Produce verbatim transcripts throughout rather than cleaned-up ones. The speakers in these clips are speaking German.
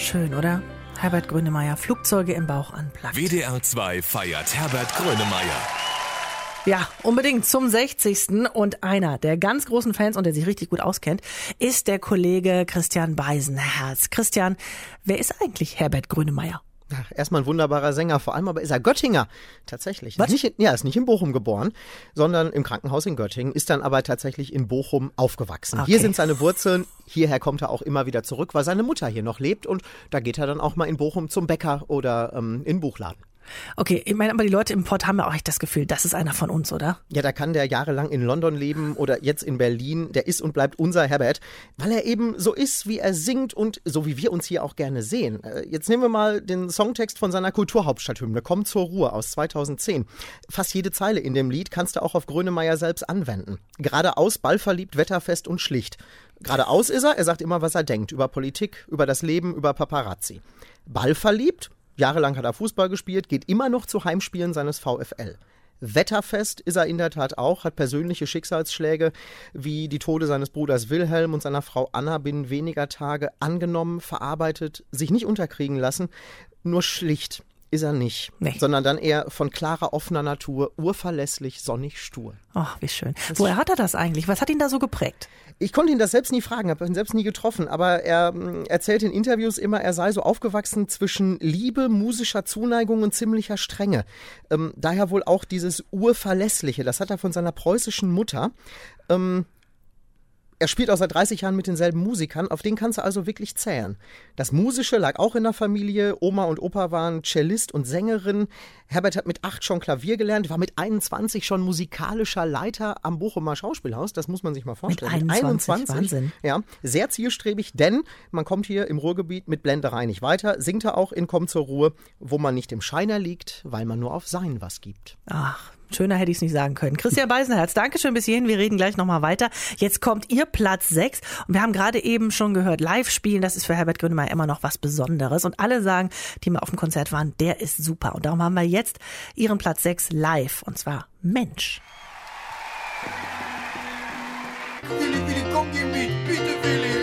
Schön, oder? Herbert Grönemeyer, Flugzeuge im Bauch unplugged. W D R zwei feiert Herbert Grönemeyer. Ja, unbedingt zum sechzigsten Und einer der ganz großen Fans und der sich richtig gut auskennt, ist der Kollege Christian Beisenherz. Christian, wer ist eigentlich Herbert Grönemeyer? Ach, erstmal ein wunderbarer Sänger, vor allem aber ist er Göttinger, tatsächlich. Was? Nicht in, ja, ist nicht in Bochum geboren, sondern im Krankenhaus in Göttingen, ist dann aber tatsächlich in Bochum aufgewachsen. Okay. Hier sind seine Wurzeln, hierher kommt er auch immer wieder zurück, weil seine Mutter hier noch lebt und da geht er dann auch mal in Bochum zum Bäcker oder ähm, in den Buchladen. Okay, ich meine, aber die Leute im Pott haben ja auch echt das Gefühl, das ist einer von uns, oder? Ja, da kann der jahrelang in London leben oder jetzt in Berlin. Der ist und bleibt unser Herbert, weil er eben so ist, wie er singt und so wie wir uns hier auch gerne sehen. Jetzt nehmen wir mal den Songtext von seiner Kulturhauptstadthymne, Komm zur Ruhe aus zweitausendzehn. Fast jede Zeile in dem Lied kannst du auch auf Grönemeyer selbst anwenden. Geradeaus, ballverliebt, wetterfest und schlicht. Geradeaus ist er, er sagt immer, was er denkt, über Politik, über das Leben, über Paparazzi. Ballverliebt? Jahrelang hat er Fußball gespielt, geht immer noch zu Heimspielen seines VfL. Wetterfest ist er in der Tat auch, hat persönliche Schicksalsschläge wie die Tode seines Bruders Wilhelm und seiner Frau Anna binnen weniger Tage angenommen, verarbeitet, sich nicht unterkriegen lassen, nur schlicht ist er nicht, Nee. sondern dann eher von klarer, offener Natur, urverlässlich, sonnig, stur. Ach, wie schön. Woher hat er das eigentlich? Was hat ihn da so geprägt? Ich konnte ihn das selbst nie fragen, habe ihn selbst nie getroffen, aber er mh, erzählt in Interviews immer, er sei so aufgewachsen zwischen Liebe, musischer Zuneigung und ziemlicher Strenge. Ähm, daher wohl auch dieses Urverlässliche, das hat er von seiner preußischen Mutter. Ähm, Er spielt auch seit dreißig Jahren mit denselben Musikern, auf den kannst du also wirklich zählen. Das Musische lag auch in der Familie, Oma und Opa waren Cellist und Sängerin. Herbert hat mit acht schon Klavier gelernt, war mit einundzwanzig schon musikalischer Leiter am Bochumer Schauspielhaus, das muss man sich mal vorstellen. Mit einundzwanzig, Wahnsinn. Ja, sehr zielstrebig, denn man kommt hier im Ruhrgebiet mit Blenderei nicht weiter, singt er auch in Komm zur Ruhe, wo man nicht im Scheiner liegt, weil man nur auf Sein was gibt. Ach, schöner hätte ich es nicht sagen können. Christian Beisenherz, Dankeschön bis hierhin. Wir reden gleich nochmal weiter. Jetzt kommt Ihr Platz sechs. Und wir haben gerade eben schon gehört, live spielen, das ist für Herbert Grönemeyer immer noch was Besonderes. Und alle sagen, die mal auf dem Konzert waren, der ist super. Und darum haben wir jetzt Ihren Platz sechs live. Und zwar Mensch. Willi, Willi, komm, geh mit, bitte, Willi.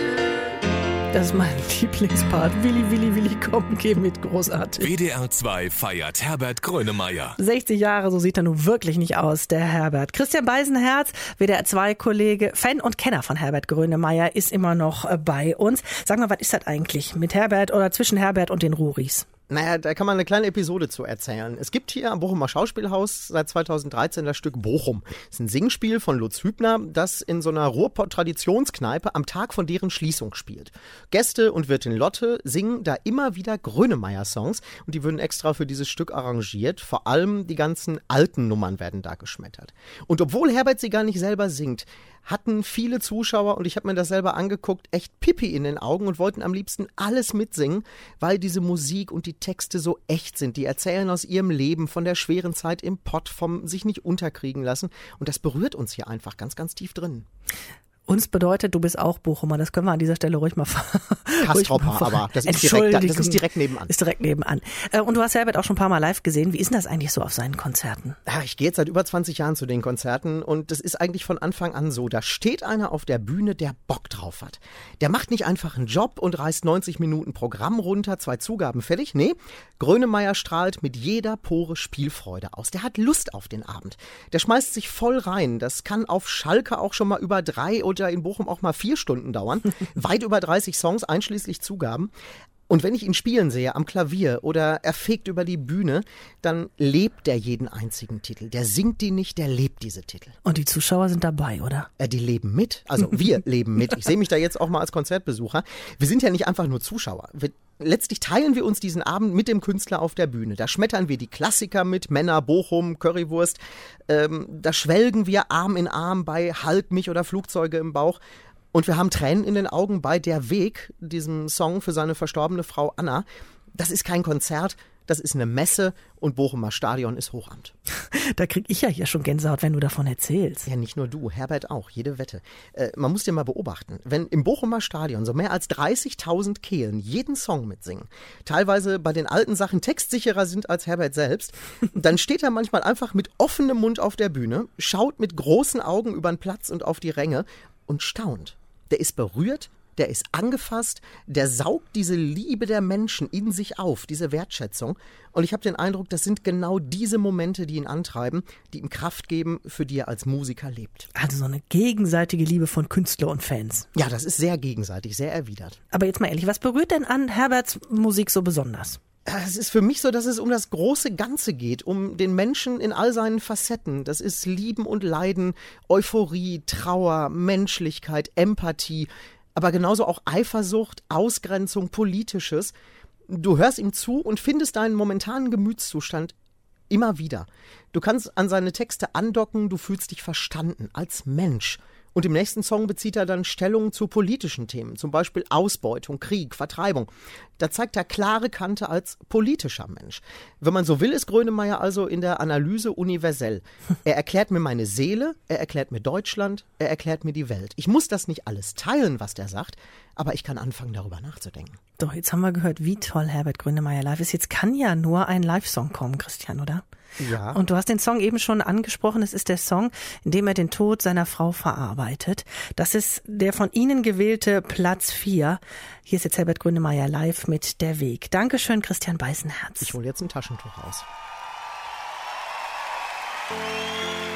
Das ist mein Lieblingspart. Willi, Willi, Willi, komm, geh mit, großartig. W D R zwei feiert Herbert Grönemeyer. sechzig Jahre, so sieht er nun wirklich nicht aus, der Herbert. Christian Beisenherz, W D R zwei Kollege, Fan und Kenner von Herbert Grönemeyer, ist immer noch bei uns. Sag mal, was ist das eigentlich mit Herbert oder zwischen Herbert und den Ruris? Naja, da kann man eine kleine Episode zu erzählen. Es gibt hier am Bochumer Schauspielhaus seit zweitausenddreizehn das Stück Bochum. Das ist ein Singspiel von Lutz Hübner, das in so einer Ruhrpott-Traditionskneipe am Tag von deren Schließung spielt. Gäste und Wirtin Lotte singen da immer wieder Grönemeyer-Songs und die würden extra für dieses Stück arrangiert. Vor allem die ganzen alten Nummern werden da geschmettert. Und obwohl Herbert sie gar nicht selber singt, hatten viele Zuschauer, und ich habe mir das selber angeguckt, echt Pipi in den Augen und wollten am liebsten alles mitsingen, weil diese Musik und die Texte so echt sind. Die erzählen aus ihrem Leben, von der schweren Zeit im Pott, vom sich nicht unterkriegen lassen. Und das berührt uns hier einfach ganz, ganz tief drin. Uns bedeutet, du bist auch Bochumer. Das können wir an dieser Stelle ruhig mal Kastropper, aber das ist, direkt, das ist direkt nebenan. Ist direkt nebenan. Und du hast Herbert auch schon ein paar Mal live gesehen. Wie ist denn das eigentlich so auf seinen Konzerten? Ja, ich gehe jetzt seit über zwanzig Jahren zu den Konzerten und das ist eigentlich von Anfang an so. Da steht einer auf der Bühne, der Bock drauf hat. Der macht nicht einfach einen Job und reißt neunzig Minuten Programm runter, zwei Zugaben fertig. Nee, Grönemeyer strahlt mit jeder Pore Spielfreude aus. Der hat Lust auf den Abend. Der schmeißt sich voll rein. Das kann auf Schalke auch schon mal über drei oder in Bochum auch mal vier Stunden dauern. Weit über dreißig Songs, einschließlich Zugaben. Und wenn ich ihn spielen sehe, am Klavier oder er fegt über die Bühne, dann lebt er jeden einzigen Titel. Der singt die nicht, der lebt diese Titel. Und die Zuschauer sind dabei, oder? Ja, die leben mit. Also wir leben mit. Ich sehe mich da jetzt auch mal als Konzertbesucher. Wir sind ja nicht einfach nur Zuschauer. Wir, letztlich teilen wir uns diesen Abend mit dem Künstler auf der Bühne. Da schmettern wir die Klassiker mit, Männer, Bochum, Currywurst. Ähm, da schwelgen wir Arm in Arm bei Halt mich oder Flugzeuge im Bauch. Und wir haben Tränen in den Augen bei Der Weg, diesem Song für seine verstorbene Frau Anna. Das ist kein Konzert, das ist eine Messe und Bochumer Stadion ist Hochamt. Da krieg ich ja hier schon Gänsehaut, wenn du davon erzählst. Ja, nicht nur du, Herbert auch, jede Wette. Äh, man muss dir mal beobachten, wenn im Bochumer Stadion so mehr als dreißigtausend Kehlen jeden Song mitsingen, teilweise bei den alten Sachen textsicherer sind als Herbert selbst, dann steht er manchmal einfach mit offenem Mund auf der Bühne, schaut mit großen Augen über den Platz und auf die Ränge und staunt. Der ist berührt, der ist angefasst, der saugt diese Liebe der Menschen in sich auf, diese Wertschätzung. Und ich habe den Eindruck, das sind genau diese Momente, die ihn antreiben, die ihm Kraft geben, für die er als Musiker lebt. Also so eine gegenseitige Liebe von Künstler und Fans. Ja, das ist sehr gegenseitig, sehr erwidert. Aber jetzt mal ehrlich, was berührt denn an Herberts Musik so besonders? Es ist für mich so, dass es um das große Ganze geht, um den Menschen in all seinen Facetten. Das ist Lieben und Leiden, Euphorie, Trauer, Menschlichkeit, Empathie, aber genauso auch Eifersucht, Ausgrenzung, Politisches. Du hörst ihm zu und findest deinen momentanen Gemütszustand immer wieder. Du kannst an seine Texte andocken, du fühlst dich verstanden als Mensch. Und im nächsten Song bezieht er dann Stellung zu politischen Themen, zum Beispiel Ausbeutung, Krieg, Vertreibung. Da zeigt er klare Kante als politischer Mensch. Wenn man so will, ist Grönemeyer also in der Analyse universell. Er erklärt mir meine Seele, er erklärt mir Deutschland, er erklärt mir die Welt. Ich muss das nicht alles teilen, was der sagt, aber ich kann anfangen, darüber nachzudenken. Doch, jetzt haben wir gehört, wie toll Herbert Grönemeyer live ist. Jetzt kann ja nur ein Live-Song kommen, Christian, oder? Ja. Und du hast den Song eben schon angesprochen. Es ist der Song, in dem er den Tod seiner Frau verarbeitet. Das ist der von Ihnen gewählte Platz vier. Hier ist jetzt Herbert Grönemeyer live mit Der Weg. Dankeschön, Christian Beißenherz. Ich hole jetzt ein Taschentuch raus.